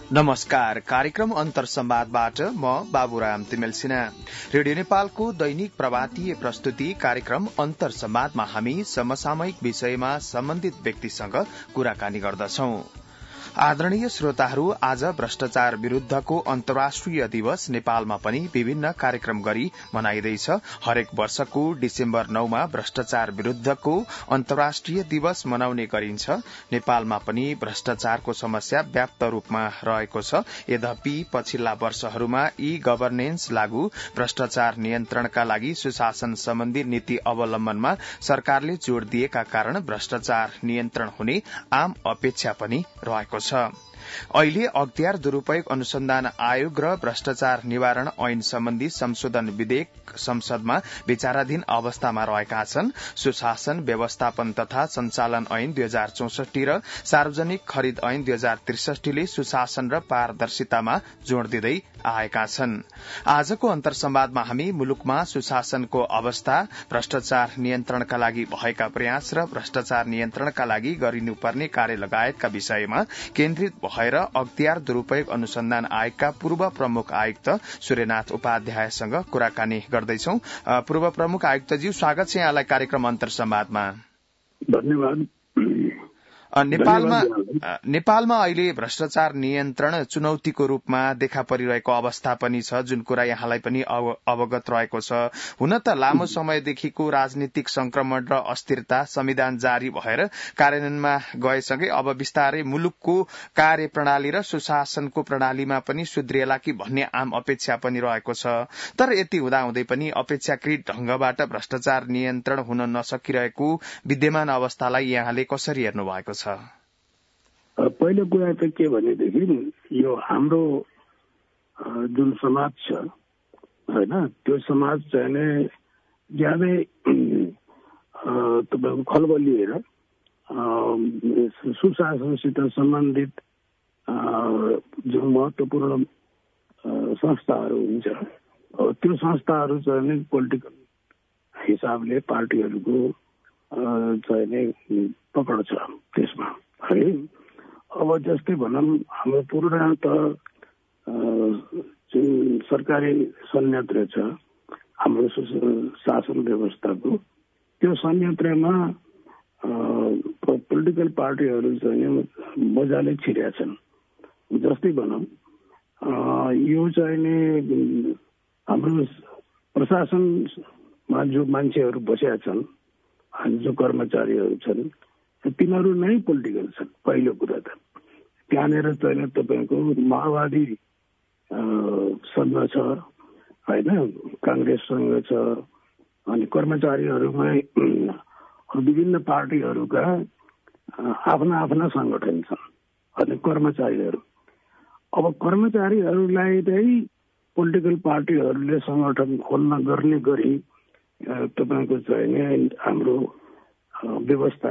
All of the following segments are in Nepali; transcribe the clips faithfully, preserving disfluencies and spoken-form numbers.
नमस्कार। कार्यक्रम अन्तर संवादबाट म बाबुराम तिमेल सिन्हा। रेडियो नेपालको दैनिक प्रभातीय प्रस्तुति कार्यक्रम अन्तर संवादमा हामी समसामयिक विषयमा सम्बन्धित व्यक्तिसँग कुराकानी गर्दछौं। आदरणीय श्रोताहरू, आज भ्रष्टाचार विरूद्धको अन्तर्राष्ट्रिय दिवस नेपालमा पनि विभिन्न कार्यक्रम गरी मनाइँदैछ। हरेक वर्षको डिसेम्बर नौमा भ्रष्टाचार विरूद्धको अन्तर्राष्ट्रिय दिवस मनाउने गरिन्छ। नेपालमा पनि भ्रष्टाचारको समस्या व्याप्त रूपमा रहेको छ। यद्यपि पछिल्ला वर्षहरूमा ई गभर्नेन्स लागू, भ्रष्टाचार नियन्त्रणका लागि सुशासन सम्बन्धी नीति अवलम्बनमा सरकारले जोड़ दिएका कारण भ्रष्टाचार नियन्त्रण हुने आम अपेक्षा पनि रहेको छ। अहिले अख्तियार दुरूपयोग अनुसन्धान आयोग र भ्रष्टाचार निवारण ऐन सम्बन्धी संशोधन विधेयक संसदमा विचाराधीन अवस्थामा रहेका छन्। सुशासन व्यवस्थापन तथा संचालन ऐन दुई हजार चौसठी र सार्वजनिक खरिद ऐन दुई हजार त्रिसठीले सुशासन र पारदर्शितामा जोड़ दिँदै आएका छन्। आजको अन्तर संवादमा हामी मुलुकमा सुशासनको अवस्था, भ्रष्टाचार नियन्त्रणका लागि भएका प्रयास र भ्रष्टाचार नियन्त्रणका लागि गरिनुपर्ने कार्य लगायतका विषयमा केन्द्रित भएर अख्तियार दुरूपयोग अनुसन्धान आयोगका पूर्व प्रमुख आयुक्त सूर्यनाथ उपाध्यायसँग कुराकानी गर्दैछौं। पूर्व प्रमुख आयुक्तज्यू, स्वागत छ यहाँलाई कार्यक्रम अन्तर संवादमा। धन्यवाद। नेपालमा नेपालमा अहिले भ्रष्टाचार नियन्त्रण चुनौतीको रूपमा देखा परिरहेको अवस्था पनि छ, जुन कुरा यहाँलाई पनि अवगत रहेको छ। हुन त लामो समयदेखिको राजनीतिक संक्रमण र अस्थिरता संविधान जारी भएर कार्यान्वयनमा गएसँगै अब बिस्तारै मुलुकको कार्यप्रणाली र सुशासनको प्रणालीमा पनि सुध्रिएला कि भन्ने आम अपेक्षा पनि रहेको छ। तर यति हुँदाहुँदै पनि अपेक्षाकृत ढंगबाट भ्रष्टाचार नियन्त्रण हुन नसकिरहेको विद्यमान अवस्थालाई यहाँले कसरी हेर्नु भएको छ? पहिलो कुरा त के भनेदेखि यो हाम्रो जुन समाज छ हैन, त्यो समाज चाहिँ नै ज्यादै तपाईको खलबलिएर सुशासनसित सम्बन्धित जुन महत्त्वपूर्ण संस्थाहरू हुन्छ, त्यो संस्थाहरू चाहिँ नै पोलिटिकल हिसाबले पार्टीहरूको चाहिँ नै पकड छ त्यसमा है। अब जस्तै भनौँ, हाम्रो पूर्ण त जुन सरकारी संयन्त्र छ हाम्रो शासन व्यवस्थाको, त्यो संयन्त्रमा पोलिटिकल पार्टीहरू चाहिँ मजाले छिरेका छन्। जस्तै भनौँ, यो चाहिँ नि हाम्रो प्रशासनमा जो मान्छेहरू बसेका छन्, जो कर्मचारीहरू छन्, तिनीहरू नै पोलिटिकल छन्। पहिलो कुरा त त्यहाँनिर चाहिँ तपाईँको माओवादी सँग छ होइन, कांग्रेससँग छ, अनि कर्मचारीहरूमै विभिन्न पार्टीहरूका आफ्ना आफ्ना संगठन छन्। अनि कर्मचारीहरू, अब कर्मचारीहरूलाई चाहिँ पोलिटिकल पार्टीहरूले संगठन खोल्न गर्ने गरी तपाईँको चाहिँ हाम्रो व्यवस्था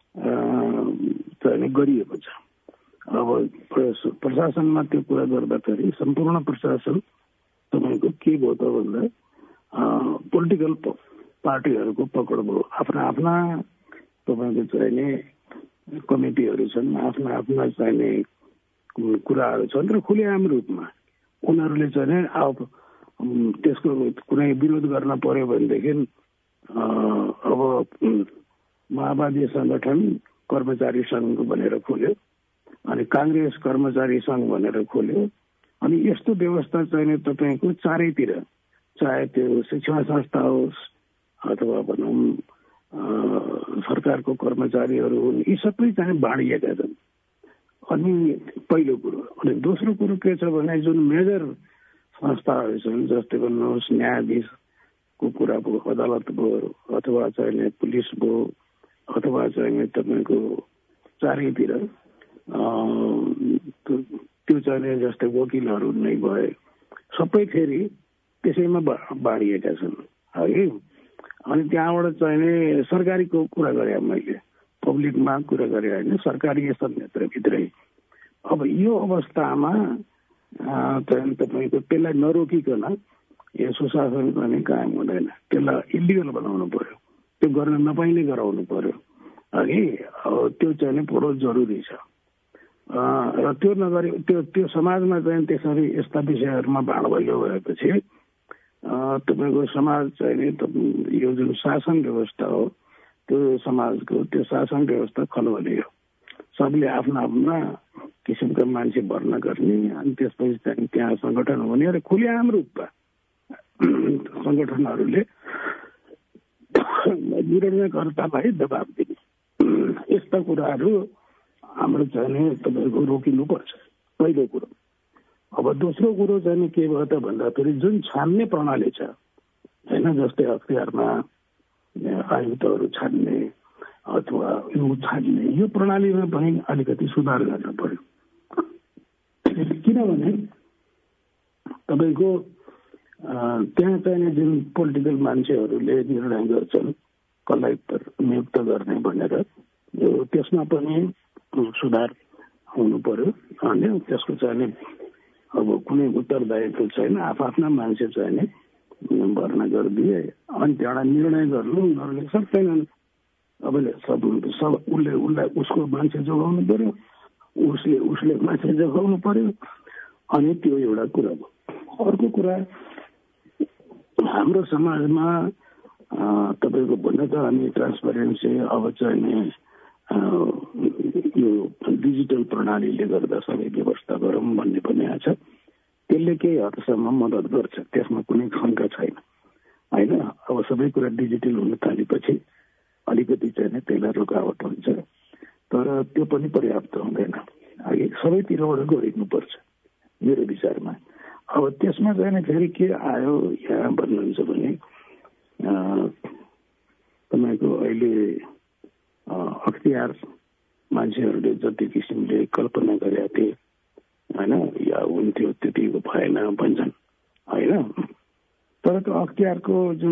चाहिँ गरिएको छ। अब प्रशासनमा त्यो कुरा गर्दाखेरि सम्पूर्ण प्रशासन तपाईँको के भयो त भन्दा पोलिटिकल पार्टीहरूको पकड भयो। आफ्ना आफ्ना तपाईँको चाहिने कमिटीहरू छन्, आफ्ना आफ्ना चाहिने कुराहरू छन् र खुलेआम रूपमा उनीहरूले चाहिँ अब त्यसको कुनै विरोध गर्न पर्यो भनेदेखि अब माओवादी संगठन कर्मचारी संघ भनेर खोल्यो, अनि कांग्रेस कर्मचारी संघ भनेर खोल्यो। अनि यस्तो व्यवस्था चाहिँ तपाईँको चारैतिर, चाहे त्यो शिक्षण संस्था होस् अथवा भनौँ सरकारको कर्मचारीहरू हुन्, यी सबै चाहिँ बाँडिएका छन्। अनि पहिलो कुरो। अनि दोस्रो कुरो के छ भने जुन मेजर संस्थाहरू छन्, जस्तै भन्नुहोस् न्यायाधीशको कुरा भयो, अदालत भयो, अथवा चाहिँ पुलिस भयो, अथवा चाहिँ तपाईँको चारैतिर त्यो चाहिँ जस्तै वकिलहरू नै भए, सबै फेरि त्यसैमा बाँडिएका छन् है। अनि त्यहाँबाट चाहिँ सरकारीको कुरा गरेँ मैले, पब्लिकमा कुरा गरेँ होइन, सरकारी संयन्त्रभित्रै। अब यो अवस्थामा चाहिँ तपाईँको त्यसलाई नरोकिकन यो सुशासन पनि कायम हुँदैन। त्यसलाई इलिगल बनाउनु पर्यो, त्यो गर्न नपाइने गराउनु पर्यो है। त्यो चाहिँ बडो जरुरी छ। र त्यो नगरी त्यो त्यो समाजमा चाहिँ त्यसरी यस्ता विषयहरूमा भाँडभैलो भएपछि तपाईँको समाज चाहिँ यो जुन शासन व्यवस्था हो त्यो समाजको त्यो शासन व्यवस्था खलबलियो। सबले आफ्ना आफ्ना किसिमका मान्छे भर्ना गर्ने अनि त्यसपछि चाहिँ त्यहाँ संगठन हुने र खुलेआम रूपमा संगठनहरूले निर्णयकर्तालाई दबाब दिने यस्ता कुराहरू हाम्रो चाहिँ तपाईँको रोकिनुपर्छ पहिलो कुरो। अब दोस्रो कुरो चाहिँ के भयो त भन्दाखेरि जुन छान्ने प्रणाली छ होइन, जस्तै अख्तियारमा आयुक्तहरू छान्ने अथवा यो छान्ने यो प्रणालीमा पनि अलिकति सुधार गर्न पर्यो। किनभने तपाईँको त्यहाँ चाहिने जुन पोलिटिकल मान्छेहरूले निर्णय गर्छन् कसलाई नियुक्त गर्ने भनेर यो त्यसमा पनि सुधार हुनु पर्यो। अनि त्यसको चाहिँ अब कुनै उत्तरदायित्व छैन, आफ्ना मान्छे चाहिने भर्ना गरिदिए अनि त्यहाँबाट निर्णय गर्नु गर्ने सक्दैनन्। अब सब सब उसले उसलाई उसको मान्छे जोगाउनु पर्यो, उसले उसले मान्छे जोगाउनु पर्यो। अनि त्यो एउटा कुरा भयो। अर्को कुरा हाम्रो समाजमा तपाईँको भन्नु त हामी ट्रान्सपरेन्सी अब चाहिँ यो डिजिटल प्रणालीले गर्दा सबै व्यवस्था गरौँ भन्ने पनि आएको छ। त्यसले केही हदसम्म मद्दत गर्छ, त्यसमा कुनै शङ्का छैन होइन। अब सबै कुरा डिजिटल हुन थालेपछि अलिकति चाहिँ त्यसलाई रोकावट हुन्छ, तर त्यो पनि पर्याप्त हुँदैन। अघि सबैतिरबाट गरिनुपर्छ मेरो विचारमा। अब त्यसमा चाहिँ फेरि के आयो यहाँ भन्नुहुन्छ भने तपाईँको अहिले अख्तियार मान्छेहरूले जति किसिमले कल्पना गरेका थिए होइन या हुन्थ्यो त्यति भएन भन्छन् होइन। तर त्यो अख्तियारको जुन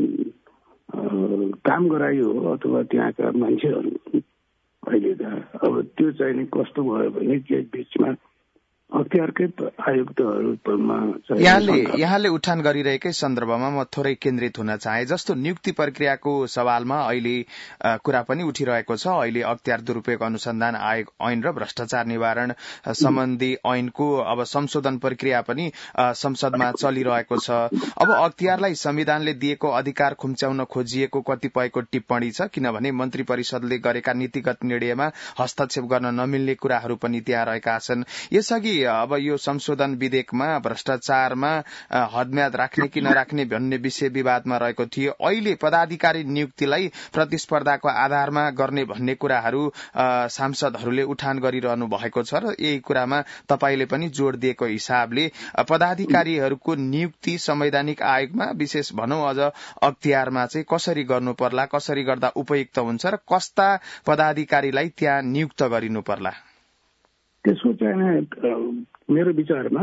काम गरायो अथवा त्यहाँका मान्छेहरू अहिले अब त्यो चाहिँ कस्तो भयो भने के बिचमा अख्तियारकै आयुक्तहरूमा यहाँले यहाँले उठान गरिरहेकै सन्दर्भमा म थोरै केन्द्रित हुन चाहे। जस्तो नियुक्ति प्रक्रियाको सवालमा अहिले कुरा पनि उठिरहेको छ। अहिले अख्तियार दुरूपयोग अनुसन्धान आयोग ऐन र भ्रष्टाचार निवारण सम्बन्धी ऐनको अब संशोधन प्रक्रिया पनि संसदमा चलिरहेको छ। अब अख्तियारलाई संविधानले दिएको अधिकार खुम्च्याउन खोजिएको कतिपयको टिप्पणी छ, किनभने मन्त्री परिषदले गरेका नीतिगत निर्णयमा हस्तक्षेप गर्न नमिल्ने कुराहरू पनि त्यहाँ रहेका छन्। यसअघि अब यो संशोधन विधेयकमा भ्रष्टाचारमा हदम्याद राख्ने कि नराख्ने भन्ने विषय विवादमा रहेको थियो। अहिले पदाधिकारी नियुक्तिलाई प्रतिस्पर्धाको आधारमा गर्ने भन्ने कुराहरू सांसदहरूले उठान गरिरहनु भएको छ र यही कुरामा तपाईले पनि जोड़ दिएको हिसाबले पदाधिकारीहरूको नियुक्ति संवैधानिक आयोगमा विशेष भनौं अझ अख्तियारमा चाहिँ कसरी गर्नु पर्ला, कसरी गर्दा उपयुक्त हुन्छ र कस्ता पदाधिकारीलाई त्यहाँ नियुक्त गरिनु पर्ला? त्यसको चाहिँ मेरो विचारमा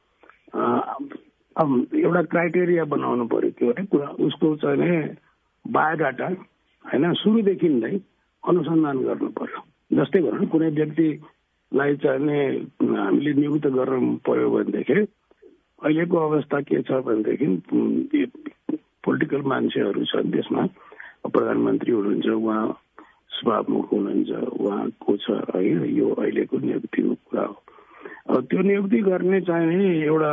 अब एउटा क्राइटेरिया बनाउनु पर्यो। के भने कुरा उसको चाहिँ बायोडाटा होइन सुरुदेखि नै अनुसन्धान गर्नु पर्यो। जस्तै भनौँ कुनै व्यक्तिलाई चाहिँ हामीले नियुक्त गर्नु पर्यो भनेदेखि अहिलेको अवस्था के छ भनेदेखि पोलिटिकल मान्छेहरू छन्, त्यसमा प्रधानमन्त्री हुनुहुन्छ, उहाँ सभामुख हुनुहुन्छ, उहाँको छ होइन यो अहिलेको नियुक्तिको कुरा हो। अब त्यो नियुक्ति गर्ने चाहिँ एउटा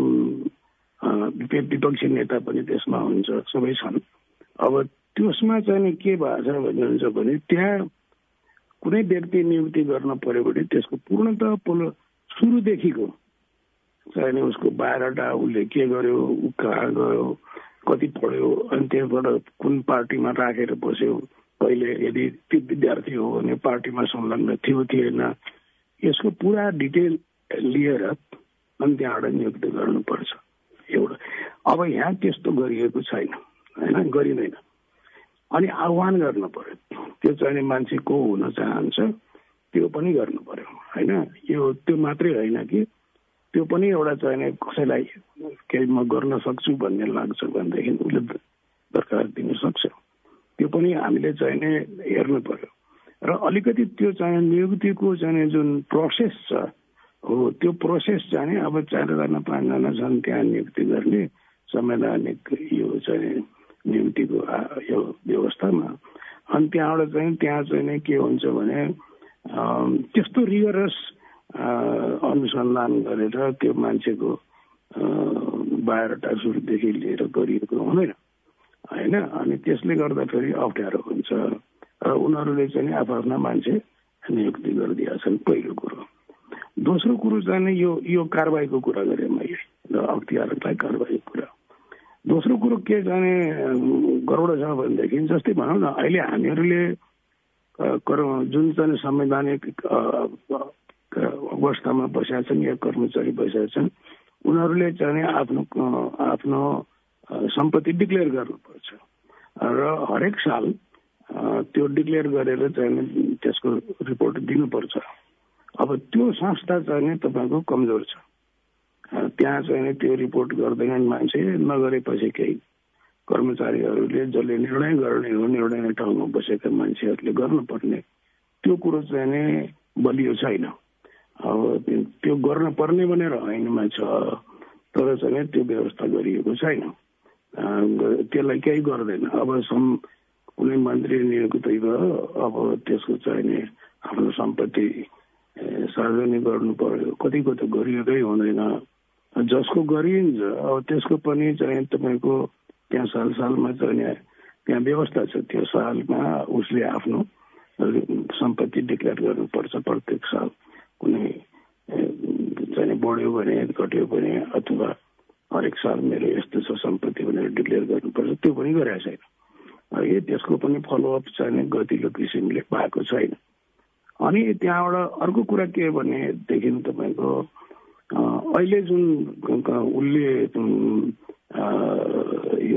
विपक्षी नेता पनि त्यसमा हुन्छ, सबै छन्। अब त्यसमा चाहिँ के भएको छ भन्नुहुन्छ भने त्यहाँ कुनै व्यक्ति नियुक्ति गर्न पर्यो भने त्यसको पूर्णतः सुरुदेखिको चाहिँ उसको बायोडाटा, उसले के गर्यो, ऊ कहाँ गयो, कति पढ्यो, अनि त्यसबाट कुन पार्टीमा राखेर बस्यो, पहिले यदि त्यो विद्यार्थी हो भने पार्टीमा संलग्न थियो थिएन, यसको पुरा डिटेल लिएर अनि त्यहाँबाट नियुक्त गर्नुपर्छ एउटा। अब यहाँ त्यस्तो गरिएको छैन होइन, गरिँदैन। अनि आह्वान गर्नु पर्यो, त्यो चाहिने मान्छे को हुन चाहन्छ त्यो पनि गर्नु पर्यो होइन। यो त्यो मात्रै होइन कि त्यो पनि एउटा चाहिने कसैलाई केही म गर्न सक्छु भन्ने लाग्छ भनेदेखि उसले दरकार दिन सक्छ, त्यो पनि हामीले चाहिने हेर्नु पर्यो। र अलिकति त्यो चाहिँ नियुक्तिको चाहिँ जुन प्रोसेस छ हो त्यो प्रोसेस चाहिँ अब चारजना पाँचजना छन् त्यहाँ नियुक्ति गर्ने संवैधानिक यो चाहिँ नियुक्तिको यो व्यवस्थामा। अनि त्यहाँबाट चाहिँ त्यहाँ चाहिँ के हुन्छ भने त्यस्तो रिगरस अनुसन्धान गरेर त्यो मान्छेको बायोडाटा सुरुदेखि लिएर गरिएको हुँदैन होइन। अनि त्यसले गर्दाखेरि अप्ठ्यारो हुन्छ र उनीहरूले चाहिँ आफ्ना मान्छे नियुक्ति गरिदिएका छन् पहिलो कुरो। दोस्रो कुरो चाहिँ यो यो कारबाहीको कुरा गरेँ मैले र अख्तियारलाई कारबाहीको कुरा। दोस्रो कुरो के जाने गडबड छ भनेदेखि जस्तै भनौँ न अहिले हामीहरूले जुन चाहिँ संवैधानिक अवस्थामा बसेका छन् या कर्मचारी बसेका छन् उनीहरूले चाहिँ आफ्नो आफ्नो सम्पत्ति डिक्लेयर गर्नुपर्छ र हरेक साल त्यो डिक्लेयर गरेर चाहिँ त्यसको रिपोर्ट दिनुपर्छ। अब त्यो संस्था चाहिँ तपाईँको कमजोर छ, त्यहाँ चाहिँ त्यो रिपोर्ट गर्दैनन् मान्छे, नगरेपछि केही कर्मचारीहरूले जसले निर्णय गर्ने हो निर्णय ठाउँमा बसेका मान्छेहरूले गर्नुपर्ने त्यो कुरो चाहिँ बलियो छैन। अब त्यो गर्न पर्ने भनेर ऐनमा छ तर चाहिँ त्यो व्यवस्था गरिएको छैन, त्यसलाई केही गर्दैन। अब सम कुनै मन्त्री नियुक्त भयो, अब त्यसको चाहिँ आफ्नो सम्पत्ति सार्वजनिक गर्नु पर्यो, कतिको त गरिएकै हुँदैन, जसको गरिन्छ अब त्यसको पनि चाहिँ तपाईँको त्यहाँ साल सालमा चाहिँ त्यहाँ व्यवस्था छ, त्यो सालमा उसले आफ्नो सम्पत्ति डिक्लेयर गर्नुपर्छ प्रत्येक साल। कुनै चाहिँ बढ्यो भने घट्यो भने अथवा हरेक साल मेरो यस्तो छ सम्पत्ति भनेर डिक्लेयर गर्नुपर्छ, त्यो पनि गरेको छैन है। त्यसको पनि फलोअप चाहिँ गतिलो किसिमले भएको छैन। अनि त्यहाँबाट अर्को कुरा के भनेदेखि तपाईँको अहिले जुन उसले यो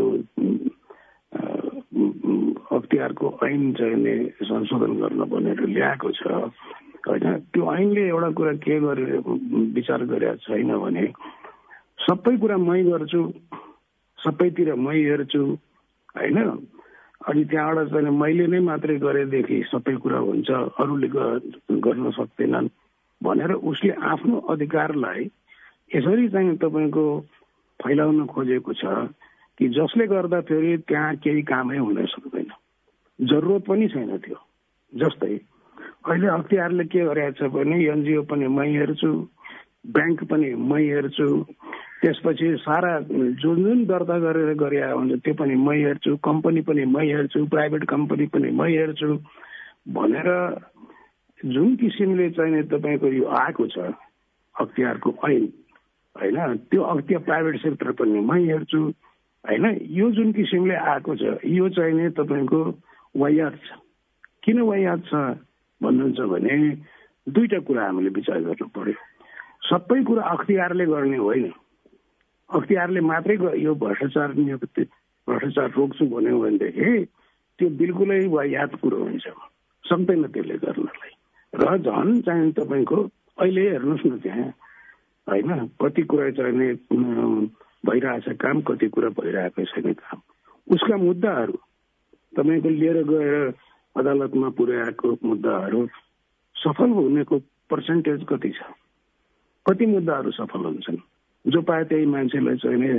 अख्तियारको ऐन चाहिँ संशोधन गर्न भनेर ल्याएको छ होइन, त्यो ऐनले एउटा कुरा के गरेर विचार गरेको छैन भने सबै कुरा मै गर्छु, सबैतिर मै हेर्छु होइन, अनि त्यहाँबाट चाहिँ मैले नै मात्रै गरेदेखि सबै कुरा हुन्छ, अरूले गर्न सक्दैनन् भनेर उसले आफ्नो अधिकारलाई यसरी चाहिँ तपाईँको फैलाउन खोजेको छ कि जसले गर्दा फेरि त्यहाँ केही कामै हुन सक्दैन, जरुरत पनि छैन त्यो। जस्तै अहिले अख्तियारले के गरेको छ भने एनजिओ पनि मै हेर्छु, ब्याङ्क पनि मै हेर्छु, त्यसपछि सारा जुन जुन दर्ता गरेर गरे हुन्छ त्यो पनि मै हेर्छु, कम्पनी पनि मै हेर्छु, प्राइभेट कम्पनी पनि मै हेर्छु भनेर जुन किसिमले चाहिँ तपाईँको यो आएको छ अख्तियारको ऐन होइन, त्यो अख्तियार प्राइभेट सेक्टर पनि मै हेर्छु होइन, यो जुन किसिमले आएको छ यो चाहिँ तपाईँको वाहियात छ। किन वाहियात छ भन्नुहुन्छ भने दुईटा कुरा हामीले विचार गर्नु पर्यो। सबै कुरा अख्तियारले गर्ने होइन, अख्तियारले मात्रै यो भ्रष्टाचार नियुक्ति भ्रष्टाचार रोक्छु भन्यो भनेदेखि त्यो बिल्कुलै वाहियात कुरो हुन्छ, सक्दैन त्यसले गर्नलाई। र झन् चाहिँ तपाईँको अहिले हेर्नुहोस् न त्यहाँ होइन कति कुरा चाहिँ भइरहेछ काम, कति कुरा भइरहेको छैन काम। उसका मुद्दाहरू तपाईँको लिएर गएर अदालतमा पुर्याएको मुद्दाहरू सफल हुनेको पर्सेन्टेज कति छ? कति मुद्दाहरू सफल हुन्छन्? जो पाए त्यही मान्छेलाई चाहिँ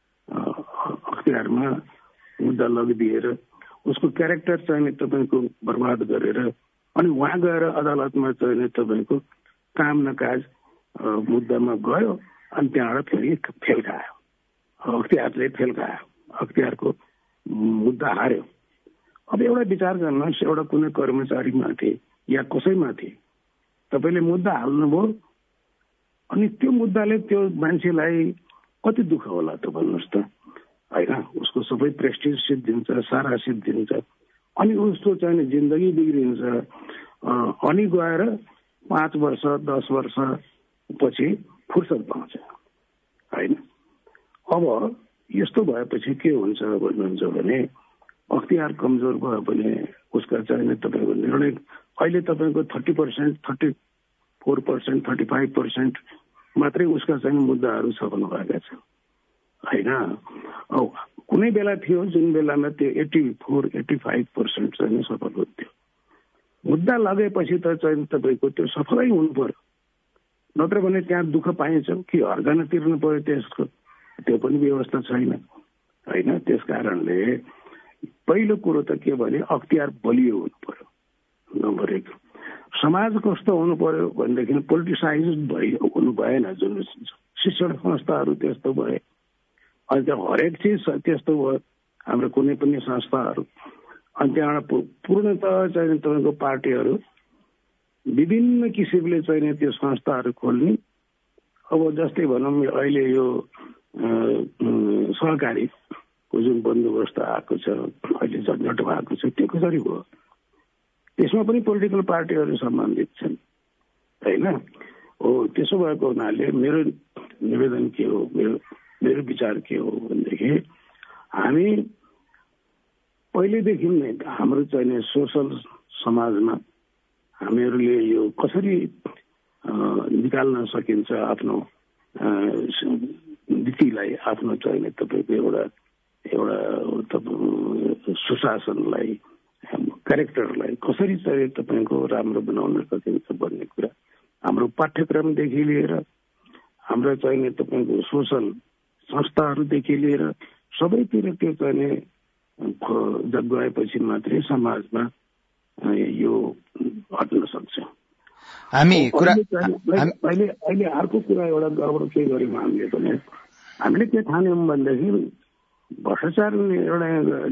अख्तियारमा मुद्दा लगिदिएर उसको क्यारेक्टर चाहिँ तपाईँको बर्बाद गरेर अनि वहाँ गएर अदालतमा चाहिँ तपाईँको काम नकाज मुद्दामा गयो अनि त्यहाँबाट फेरि फेल खायो, अख्तियारले फेल खायो, अख्तियारको मुद्दा हार्यो। अब एउटा विचार गर्नुहोस्, एउटा कुनै कर्मचारीमाथि या कसैमाथि तपाईँले मुद्दा हाल्नुभयो अनि त्यो मुद्दाले त्यो मान्छेलाई कति दुःख होला त भन्नुहोस् त होइन। उसको सबै प्रेस्टिज सिद्धिन्छ, सारा सिद्धिन्छ, अनि उसको चाहिँ जिन्दगी बिग्रिन्छ, अनि गएर पाँच वर्ष दस वर्ष पछि फुर्सद पाउँछ होइन। अब यस्तो भएपछि के हुन्छ भन्नुहुन्छ भने अख्तियार कमजोर भयो भने उसका चाहिँ तपाईँको निर्णय अहिले तपाईँको thirty percent thirty four percent thirty five percent मात्रै उसका चाहिँ मुद्दाहरू सफल भएका छन् होइन। अब कुनै बेला थियो जुन बेलामा त्यो eighty four eighty five percent चाहिँ सफल हुन्थ्यो। मुद्दा लगेपछि त चाहिँ तपाईँको त्यो सफलै हुनु पर्यो, नत्र भने त्यहाँ दुःख पाइन्छ कि हर्जाना तिर्नु पर्यो त्यसको, त्यो पनि व्यवस्था छैन होइन। त्यस कारणले पहिलो कुरो त के भने अख्तियार बलियो हुनु पर्यो नम्बर एक। समाज कस्तो हुनु पर्यो भनेदेखि पोलिटिसाइज भयो हुनु भएन। जुन शिक्षण संस्थाहरू त्यस्तो भए, अनि त्यहाँ हरेक चिज त्यस्तो भयो हाम्रो कुनै पनि संस्थाहरू। अनि त्यहाँबाट पूर्णतः चाहिँ तपाईँको पार्टीहरू विभिन्न किसिमले चाहिँ त्यो संस्थाहरू खोल्ने। अब जस्तै भनौँ अहिले यो सहकारीको जुन बन्दोबस्त आएको छ, अहिले झन्झट भएको छ, त्यो कसरी भयो? त्यसमा पनि पोलिटिकल पार्टीहरू सम्बन्धित छन् होइन हो। त्यसो भएको हुनाले मेरो निवेदन के हो, मेरो मेरो विचार के हो भनेदेखि हामी पहिलेदेखि नै हाम्रो चाहिँ सोसल समाजमा हामीहरूले यो कसरी निकाल्न सकिन्छ आफ्नो नीतिलाई, आफ्नो चाहिँ तपाईँको एउटा एउटा सुशासनलाई, क्यारेक्टरलाई कसरी चाहिँ तपाईँको राम्रो बनाउन सकिन्छ भन्ने कुरा हाम्रो पाठ्यक्रमदेखि लिएर हाम्रो चाहिँ तपाईँको सोसल संस्थाहरूदेखि लिएर सबैतिर त्यो चाहिँ गएपछि मात्रै समाजमा यो हट्न सक्छ। हामी कुरा अहिले अहिले अर्को कुरा एउटा गडबड के गर्यौँ हामीले भने, हामीले के ठान्यौँ भनेदेखि भ्रष्टाचार एउटा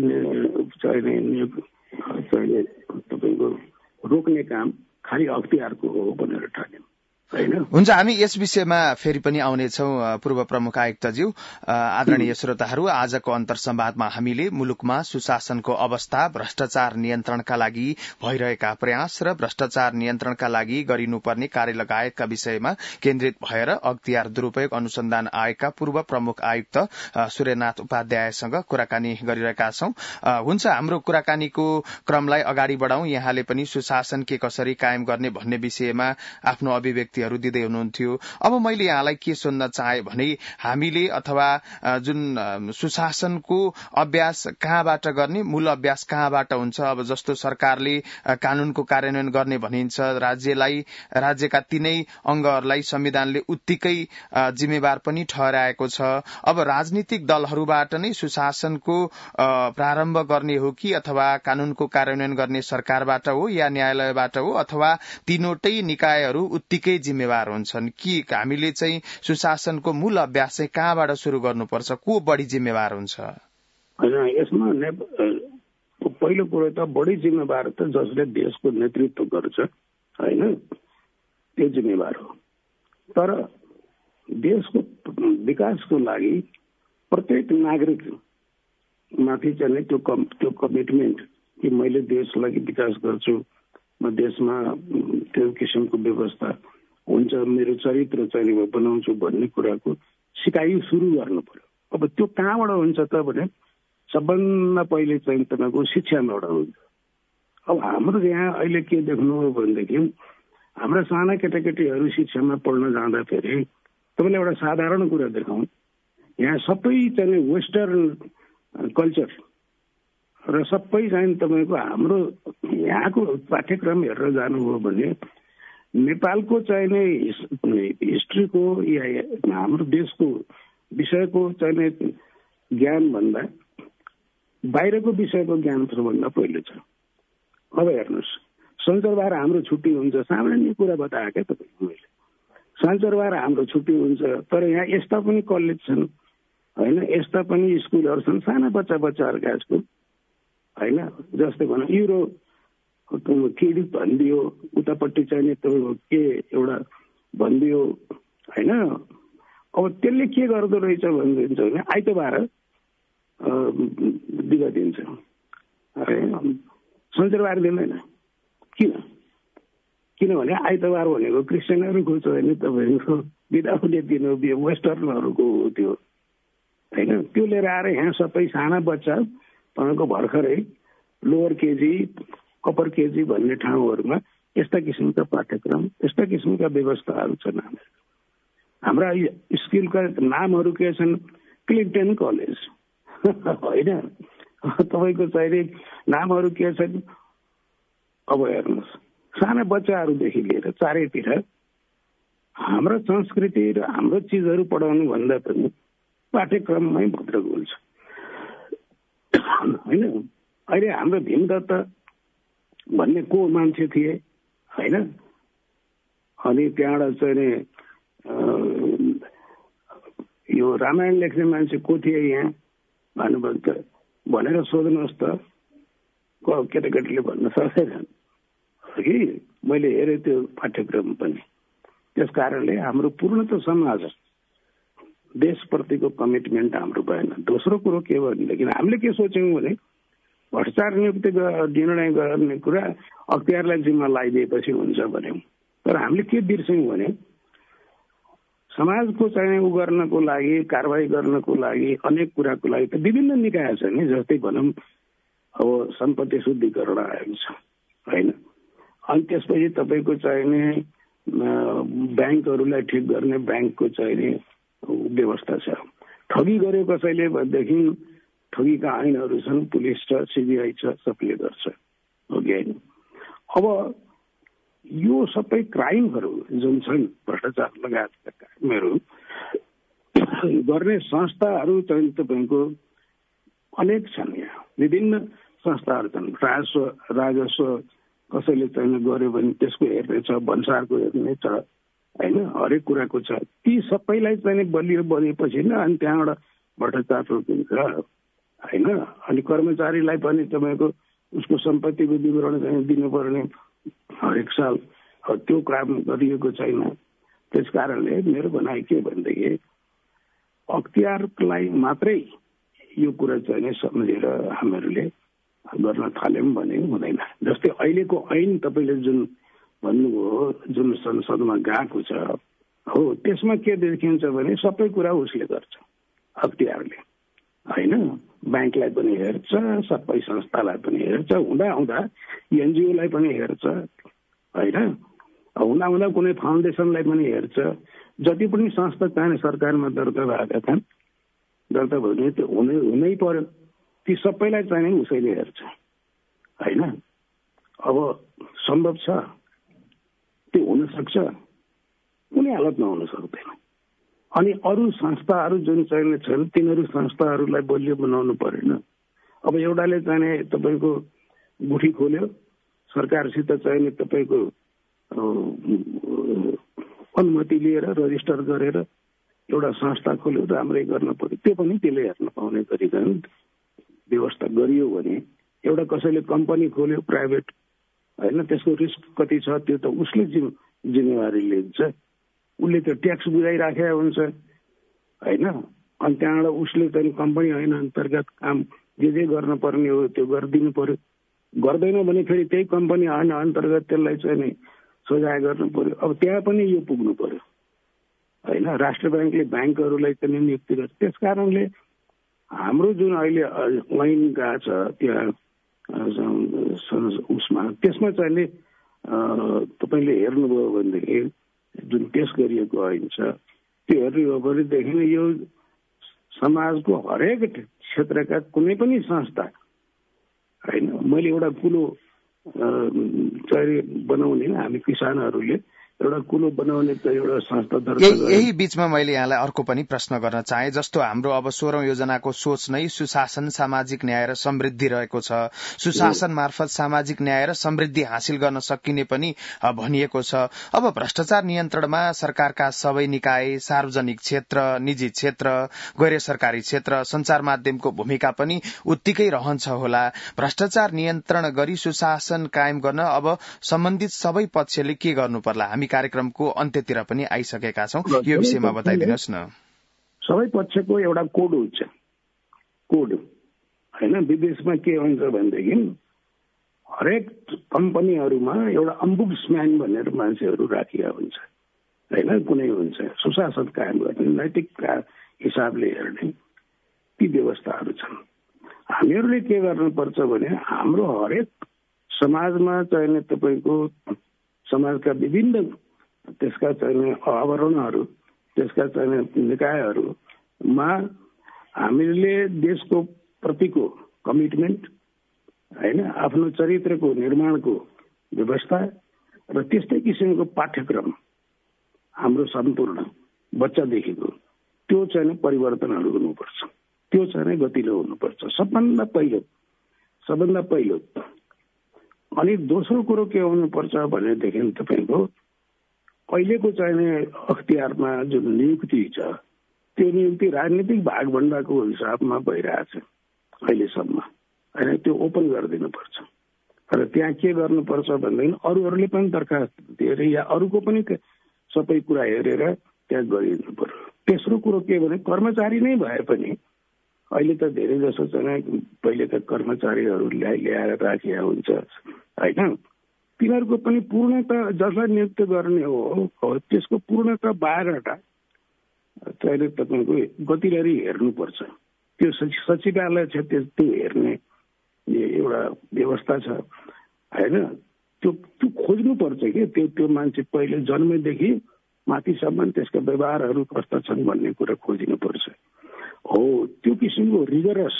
चाहिँ चाहिँ तपाईँको रोक्ने काम खालि अख्तियारको हो भनेर ठान्यौँ। हुन्छ, हामी यस विषयमा फेरि पनि आउनेछौँ। पूर्व प्रमुख आयुक्तज्यू, आदरणीय श्रोताहरू, आजको अन्तर संवादमा हामीले मुलुकमा सुशासनको अवस्था, भ्रष्टाचार नियन्त्रणका लागि भइरहेका प्रयास र भ्रष्टाचार नियन्त्रणका लागि गरिनुपर्ने कार्य लगायतका विषयमा केन्द्रित भएर अख्तियार दुरूपयोग अनुसन्धान आयोगका पूर्व प्रमुख आयुक्त सूर्यनाथ उपाध्यायसँग कुराकानी गरिरहेका छौं। हुन्छ, हाम्रो कुराकानीको क्रमलाई अगाडि बढ़ाउँ। यहाँले पनि सुशासन के कसरी कायम गर्ने भन्ने विषयमा आफ्नो अभिव्यक्ति दिँदै हुनुहुन्थ्यो। अब मैले यहाँलाई के सोध्न चाहे भने, हामीले अथवा जुन सुशासनको अभ्यास कहाँबाट गर्ने, मूल अभ्यास कहाँबाट हुन्छ? अब जस्तो सरकारले कानूनको कार्यान्वयन गर्ने भनिन्छ, राज्यलाई राज्यका तीनै अंगहरूलाई संविधानले उत्तिकै जिम्मेवार पनि ठहराएको छ। अब राजनीतिक दलहरूबाट नै सुशासनको प्रारम्भ गर्ने हो कि अथवा कानूनको कार्यान्वयन गर्ने सरकारबाट हो या न्यायालयबाट हो, अथवा तीनवटै निकायहरू उत्तिकै जिम्मेवार हुन्छन् कि हामीले चाहिँ सुशासनको मूल अभ्यास चाहिँ कहाँबाट शुरू गर्नुपर्छ? को बढी जिम्मेवार हुन्छ? यसमा पहिलो कुरो त बढी जिम्मेवार त जसले देशको नेतृत्व गर्छ होइन, त्यो जिम्मेवार हो। तर देशको विकासको लागि प्रत्येक नागरिक माथि चाहिँ त्यो त्यो कमिटमेन्ट कि मैले देशलाई विकास गर्छु, म देशमा त्यो किसिमको व्यवस्था हुन्छ, मेरो चरित्र चाहिँ बनाउँछु भन्ने कुराको सिकाइ सुरु गर्नु पर्यो। अब त्यो कहाँबाट हुन्छ त भने सबभन्दा पहिले चाहिँ तपाईँको शिक्षाबाट हुन्छ। अब हाम्रो यहाँ अहिले के देख्नु हो भनेदेखि हाम्रा साना केटाकेटीहरू शिक्षामा पढ्न जाँदाखेरि तपाईँले एउटा साधारण कुरा देखाउँ, यहाँ सबै चाहिँ वेस्टर्न कल्चर र सबै चाहिँ तपाईँको हाम्रो यहाँको पाठ्यक्रम हेरेर जानुभयो भने नेपालको चाहिने हिस्ट्रीको या हाम्रो देशको विषयको चाहिने ज्ञान भन्दा बाहिरको विषयको ज्ञान सबभन्दा पहिलो छ। अब हेर्नुहोस्, शनिबार हाम्रो छुट्टी हुन्छ, सामान्य कुरा बताए क्या तपाईँको मैले, शनिबार हाम्रो छुट्टी हुन्छ, तर यहाँ यस्ता पनि कलेज छन् होइन, यस्ता पनि स्कुलहरू छन् साना बच्चा बच्चाहरूका स्कुल होइन, जस्तै भनौँ युरो किड भनिदियो, उतापट्टि चाहिने तपाईँको के एउटा भनिदियो होइन। अब त्यसले के गर्दो रहेछ भनिदिन्छ भने आइतबार बिदा दिन्छ, शनिबार दिँदैन। किन? किनभने आइतबार भनेको क्रिस्चियनहरूको चाहिँ तपाईँको बिदा हुने दिन हो, वेस्टर्नहरूको हो त्यो होइन। त्यो लिएर आएर यहाँ सबै साना बच्चा तपाईँको भर्खरै लोवर केजी अप्पर केजी भन्ने ठाउँहरूमा यस्ता किसिमका पाठ्यक्रम, यस्ता किसिमका व्यवस्थाहरू छन्। हाम्रा स्कुलका नामहरू के छन्? क्लिन्टन कलेज होइन, तपाईँको चाहिँ नामहरू के छन्? अब हेर्नुहोस्, साना बच्चाहरूदेखि लिएर चारैतिर हाम्रो संस्कृति र हाम्रो चिजहरू पढाउनु भन्दा पनि पाठ्यक्रममै भद्रगोल छ होइन। अहिले हाम्रो भीमदत्त भन्ने को मान्छे थिए होइन। अनि त्यहाँबाट चाहिँ यो रामायण लेख्ने मान्छे को थिए यहाँ भन्नुभयो त भनेर सोध्नुहोस् त, केटाकेटीले भन्न सक्दैनन् कि मैले हेरेँ त्यो पाठ्यक्रम पनि। त्यस कारणले हाम्रो पूर्णतः समाज देशप्रतिको कमिटमेन्ट हाम्रो भएन। दोस्रो कुरो के भनेदेखि हामीले के सोच्यौँ भने भ्रष्टाचार नियुक्ति निर्णय गर्ने कुरा अख्तियारलाई जिम्मा लगाइदिएपछि हुन्छ भन्यौँ। तर हामीले के बिर्स्यौँ भने समाजको चाहिँ उ गर्नको लागि, कारवाही गर्नको लागि, अनेक कुराको लागि त विभिन्न निकाय छ नि। जस्तै भनौँ अब सम्पत्ति शुद्धिकरण आएको छ होइन। अनि त्यसपछि तपाईँको चाहिने ब्याङ्कहरूलाई ठिक गर्ने ब्याङ्कको चाहिने व्यवस्था छ। ठगी गर्यो कसैले भनेदेखि ठगीका ऐनहरू छन्, पुलिस छ, सिबिआई छ, सबले गर्छ हो कि होइन। अब यो सबै क्राइमहरू जुन छन्, भ्रष्टाचार लगायतका क्राइमहरू गर्ने संस्थाहरू चाहिँ तपाईँको अनेक छन्। यहाँ विभिन्न संस्थाहरू छन्। राजस्व राजस्व कसैले चाहिँ गर्यो भने त्यसको हेर्ने छ, भन्सारको हेर्ने छ होइन, हरेक कुराको छ। ती सबैलाई चाहिँ बलियो बनेपछि न अनि त्यहाँबाट भ्रष्टाचार रोकिन्छ होइन। अनि कर्मचारीलाई पनि तपाईँको उसको सम्पत्तिको विवरण चाहिँ दिनुपर्ने हरेक साल, त्यो काम गरिएको छैन। त्यस कारणले मेरो भनाइ के भनेदेखि अख्तियारलाई मात्रै यो कुरा चाहिँ सम्झेर हामीहरूले गर्न थाल्यौँ भने हुँदैन। जस्तै अहिलेको ऐन तपाईँले जुन भन्नुभयो, जुन संसदमा गएको छ हो, त्यसमा के देखिन्छ भने सबै कुरा उसले गर्छ अख्तियारले होइन। ब्याङ्कलाई पनि हेर्छ, सबै संस्थालाई पनि हेर्छ, हुँदा हुँदा एनजिओलाई पनि हेर्छ होइन, हुँदा हुँदा कुनै फाउन्डेसनलाई पनि हेर्छ। जति पनि संस्था चाहिँ सरकारमा दर्ता भएका छन्, दर्ता भयो भने त्यो हुनै हुनै पर्यो। ती सबैलाई चाहिँ उसैले हेर्छ होइन। अब सम्भव छ त्यो हुन सक्छ, कुनै हालतमा हुन सक्दैन। अनि अरू संस्थाहरू जुन चाहिँ छन् तिनीहरू संस्थाहरूलाई बलियो बनाउनु परेन। अब एउटाले चाहिँ तपाईँको गुठी खोल्यो, सरकारसित चाहिँ तपाईँको अनुमति लिएर रजिस्टर गरेर एउटा संस्था खोल्यो, राम्रै गर्न पर्यो। त्यो पनि त्यसले हेर्न पाउने गरिकन व्यवस्था गरियो भने, एउटा कसैले कम्पनी खोल्यो प्राइभेट होइन, त्यसको रिस्क कति छ त्यो त उसले जिम् जिम्मेवारी लिन्छ। उसले त ट्याक्स बुझाइराखेको हुन्छ होइन। अनि त्यहाँबाट उसले चाहिँ कम्पनी ऐन अन्तर्गत काम जे जे गर्न पर्ने हो त्यो गरिदिनु पर्यो। गर्दैन भने फेरि त्यही कम्पनी ऐन अन्तर्गत त्यसलाई चाहिँ सजाय गर्नु पर्यो। अब त्यहाँ पनि यो पुग्नु पर्यो होइन। राष्ट्र ब्याङ्कले ब्याङ्कहरूलाई पनि नियुक्ति गर्छ। त्यस कारणले हाम्रो जुन अहिले ऐन गएको छ त्यहाँ उसमा, त्यसमा चाहिँ तपाईँले हेर्नुभयो भनेदेखि जुन पेश गरिएको ऐन छ त्यो हेर्नुभयो भनेदेखि यो समाजको हरेक क्षेत्रका कुनै पनि संस्था होइन। मैले एउटा कुलो चाहिँ बनाउने, हामी किसानहरूले एउटा कुलो बनाउने त एउटा संस्था दर्ता। यही बीचमा मैले यहाँलाई अर्को पनि प्रश्न गर्न चाहे। जस्तो हाम्रो अब सोह्रौं योजनाको सोच नै सुशासन, सामाजिक न्याय र समृद्धि रहेको छ। सुशासन मार्फत सामाजिक न्याय र समृद्धि हासिल गर्न सकिने पनि भनिएको छ। अब भ्रष्टाचार नियन्त्रणमा सरकारका सबै निकाय, सार्वजनिक क्षेत्र, निजी क्षेत्र, गैर सरकारी क्षेत्र, संचार माध्यमको भूमिका पनि उत्तिकै रहन्छ होला। भ्रष्टाचार नियन्त्रण गरी सुशासन कायम गर्न अब सम्बन्धित सबै पक्षले के गर्नु पर्ला? हामी कार्यक्रमको अन्त्यतिर पनि आइसकेका छौं, यो विषयमा बताइदिनुहोस् न। सबै पक्षको एउटा कोड हुन्छ, कोड होइन। विदेशमा के हुन्छ भनेदेखि हरेक कम्पनीहरूमा एउटा अम्बुड्सम्यान भनेर मान्छेहरू राखिएको हुन्छ होइन। कुनै हुन्छ सुशासन कायम गर्ने, नैतिक हिसाबले हेर्ने ती व्यवस्थाहरू छन्। हामीहरूले के गर्नुपर्छ भने हाम्रो हरेक समाजमा चाहिने तपाईँको समाजका विभिन्न त्यसका चाहिने आवरणहरू, त्यसका चाहिने निकायहरूमा हामीले देशको प्रतिको कमिटमेन्ट होइन, आफ्नो चरित्रको निर्माणको व्यवस्था र त्यस्तै किसिमको पाठ्यक्रम हाम्रो सम्पूर्ण बच्चादेखिको त्यो चाहिँ परिवर्तनहरू हुनुपर्छ। त्यो चाहिँ गतिलो हुनुपर्छ। सबभन्दा पहिलो सबभन्दा पहिलो अनि दोस्रो कुरो के हुनुपर्छ भनेदेखि तपाईँको अहिलेको चाहिने अख्तियारमा जुन नियुक्ति छ त्यो नियुक्ति राजनीतिक भागभण्डाको हिसाबमा भइरहेछ अहिलेसम्म होइन। त्यो ओपन गरिदिनुपर्छ र त्यहाँ के गर्नुपर्छ भनेदेखि अरूहरूले पनि दरखास्त दिएर या अरूको पनि सबै कुरा हेरेर त्यहाँ गरिदिनु पर्यो। तेस्रो कुरो के भने कर्मचारी नै भए पनि अहिले त धेरै जसो चाहिँ पहिले त कर्मचारीहरूलाई ल्याएर राखिया हुन्छ होइन। तिनीहरूको पनि पूर्णता जसलाई नियुक्त गर्ने हो त्यसको पूर्णता बायोडाटा चाहिँ तपाईँको गतिलरी हेर्नुपर्छ। त्यो सचिवालय छ त्यो हेर्ने एउटा व्यवस्था छ होइन। त्यो त्यो खोज्नुपर्छ कि त्यो त्यो मान्छे पहिले जन्मेदेखि माथिसम्म त्यसका व्यवहारहरू कस्ता छन् भन्ने कुरा खोजिनुपर्छ। हो त्यो किसिमको रिगरस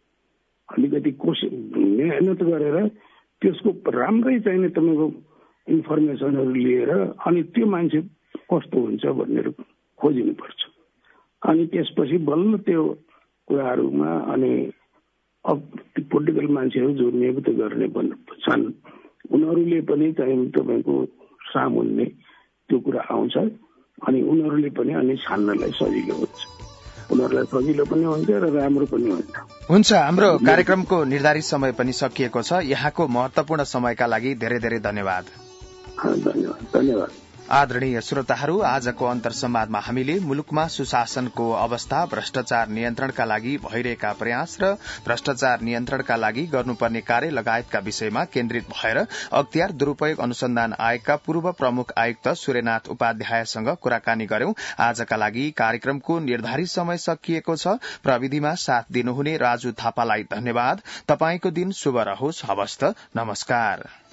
अलिकति कोसिस मेहनत गरेर त्यसको राम्रै चाहिने तपाईँको इन्फर्मेसनहरू लिएर अनि त्यो मान्छे कस्तो हुन्छ भनेर खोजिनुपर्छ। अनि त्यसपछि बल्ल त्यो कुराहरूमा अनि अब पोलिटिकल मान्छेहरू जो नियुक्त गर्ने छन् उनीहरूले पनि चाहिँ तपाईँको सामुन्ने त्यो कुरा आउँछ अनि उनीहरूले पनि अनि छान्नलाई सजिलो हुन्छ, उनीहरूलाई सजिलो पनि हुन्छ र राम्रो पनि हुन्छ। हुन्छ, हाम्रो कार्यक्रमको निर्धारित समय पनि सकिएको छ। यहाँको महत्वपूर्ण समयका लागि धेरै धेरै धन्यवाद। धन्यवाद धन्यवाद आदरणीय श्रोताहरू, आजको अन्तर संवादमा हामीले मुलुकमा सुशासनको अवस्था, भ्रष्टाचार नियन्त्रणका लागि भइरहेका प्रयास र भ्रष्टाचार नियन्त्रणका लागि गर्नुपर्ने कार्य लगायतका विषयमा केन्द्रित भएर अख्तियार दुरूपयोग अनुसन्धान आयोगका पूर्व प्रमुख आयुक्त सूर्यनाथ उपाध्यायसँग कुराकानी गर्यौं। आजका लागि कार्यक्रमको निर्धारित समय सकिएको छ। प्रविधिमा साथ दिनुहुने राजु थापालाई धन्यवाद। तपाईंको दिन शुभ रहोस्। हवस्त, नमस्कार।